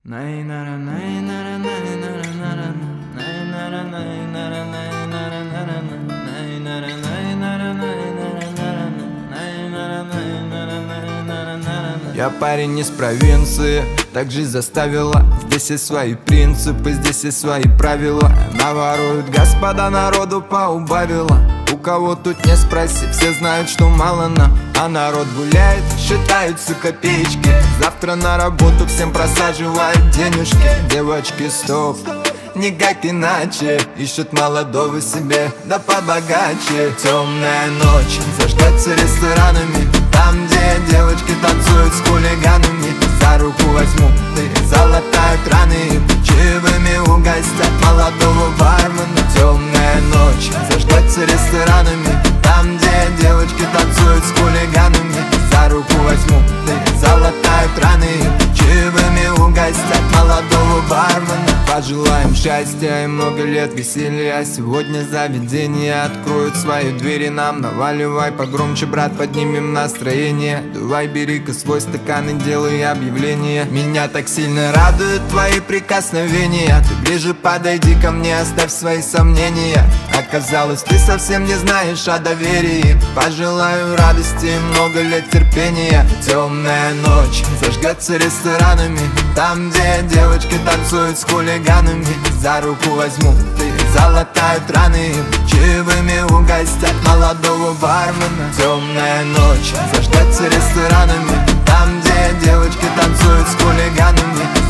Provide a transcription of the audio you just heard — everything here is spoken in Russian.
Я парень из провинции, так жизнь заставила. Здесь есть свои принципы, здесь есть свои правила. Наворуют господа, народу поубавила. У кого тут не спроси, все знают, что мало нам. А народ гуляет, считаются копеечки. Завтра на работу всем просаживают денежки. Девочки, стоп, никак иначе. Ищут молодого себе, да побогаче. Темная ночь, зажгаться ресторанами. Там, где девочки танцуют с хулиганами. За руку возьму, ты залатают раны. Чаевыми угостят молодого бармена. Темная ночь, зажгаться ресторанами. Там, где девочки танцуют с хулиганами. За руку возьму, ты залатают раны. Чаевыми угостят молодого бармена. Пожелаем счастья и много лет веселья. Сегодня заведения откроют свои двери нам. Наваливай погромче, брат, поднимем настроение. Давай, бери-ка свой стакан и делай объявление. Меня так сильно радуют твои прикосновения. Ты ближе подойди ко мне, оставь свои сомнения. Оказалось, ты совсем не знаешь о доверии. Пожелаю радости и много лет терпения. Темная ночь, зажгаться ресторанами. Там, где девочки танцуют с хулиганами. За руку возьму, ты залатают раны. Чаевыми угостят молодого бармена. Темная ночь, зажгаться ресторанами. Там, где девочки танцуют с хулиганами.